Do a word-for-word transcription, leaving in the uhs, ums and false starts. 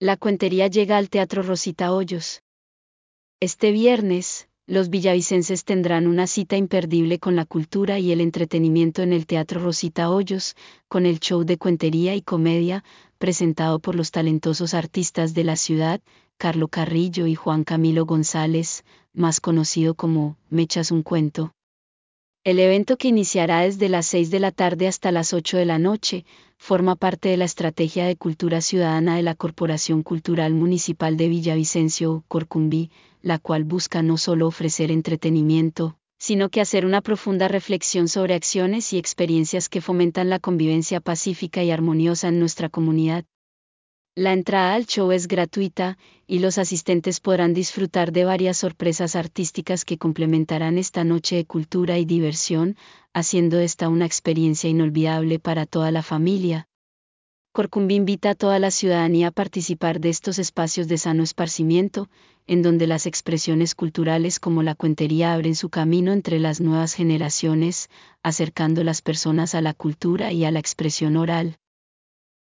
La cuentería llega al Teatro Rosita Hoyos. Este viernes, los villavicenses tendrán una cita imperdible con la cultura y el entretenimiento en el Teatro Rosita Hoyos, con el show de cuentería y comedia, presentado por los talentosos artistas de la ciudad, Carlo Carrillo y Juan Camilo González, más conocido como Me echas un cuento. El evento, que iniciará desde las seis de la tarde hasta las ocho de la noche, forma parte de la Estrategia de Cultura Ciudadana de la Corporación Cultural Municipal de Villavicencio, Corcumbi, la cual busca no solo ofrecer entretenimiento, sino que hacer una profunda reflexión sobre acciones y experiencias que fomentan la convivencia pacífica y armoniosa en nuestra comunidad. La entrada al show es gratuita, y los asistentes podrán disfrutar de varias sorpresas artísticas que complementarán esta noche de cultura y diversión, haciendo esta una experiencia inolvidable para toda la familia. Corcumbi invita a toda la ciudadanía a participar de estos espacios de sano esparcimiento, en donde las expresiones culturales como la cuentería abren su camino entre las nuevas generaciones, acercando las personas a la cultura y a la expresión oral.